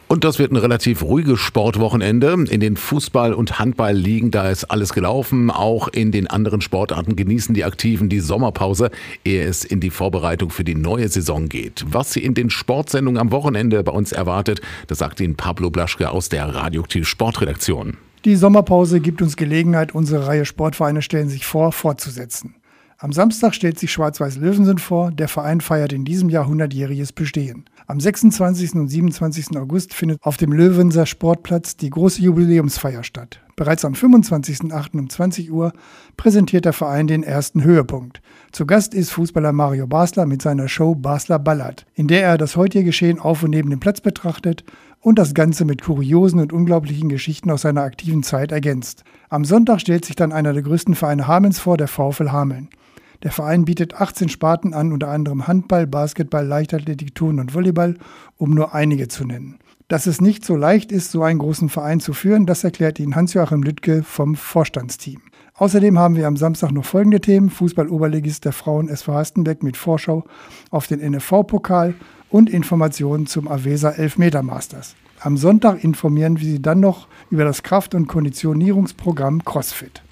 Und das wird ein relativ ruhiges Sportwochenende. In den Fußball- und Handballligen, da ist alles gelaufen. Auch in den anderen Sportarten genießen die Aktiven die Sommerpause, ehe es in die Vorbereitung für die neue Saison geht. Was sie in den Sportsendungen am Wochenende bei uns erwartet, das sagt Ihnen Pablo Blaschke aus der Radioaktiv Sportredaktion. Die Sommerpause gibt uns Gelegenheit, unsere Reihe Sportvereine stellen sich vor, fortzusetzen. Am Samstag stellt sich Schwarz-Weiß Löwensen vor. Der Verein feiert in diesem Jahr 100-jähriges Bestehen. Am 26. und 27. August findet auf dem Löwenser Sportplatz die große Jubiläumsfeier statt. Bereits am 25.08. um 20 Uhr präsentiert der Verein den ersten Höhepunkt. Zu Gast ist Fußballer Mario Basler mit seiner Show Basler ballert, in der er das heutige Geschehen auf und neben dem Platz betrachtet und das Ganze mit kuriosen und unglaublichen Geschichten aus seiner aktiven Zeit ergänzt. Am Sonntag stellt sich dann einer der größten Vereine Hamelns vor, der VfL Hameln. Der Verein bietet 18 Sparten an, unter anderem Handball, Basketball, Leichtathletik, Turnen und Volleyball, um nur einige zu nennen. Dass es nicht so leicht ist, so einen großen Verein zu führen, das erklärt Ihnen Hans-Joachim Lüttke vom Vorstandsteam. Außerdem haben wir am Samstag noch folgende Themen: Fußball-Oberligist der Frauen SV Hastenbeck mit Vorschau auf den NFV-Pokal und Informationen zum Avesa 11-Meter Masters. Am Sonntag informieren wir Sie dann noch über das Kraft- und Konditionierungsprogramm CrossFit.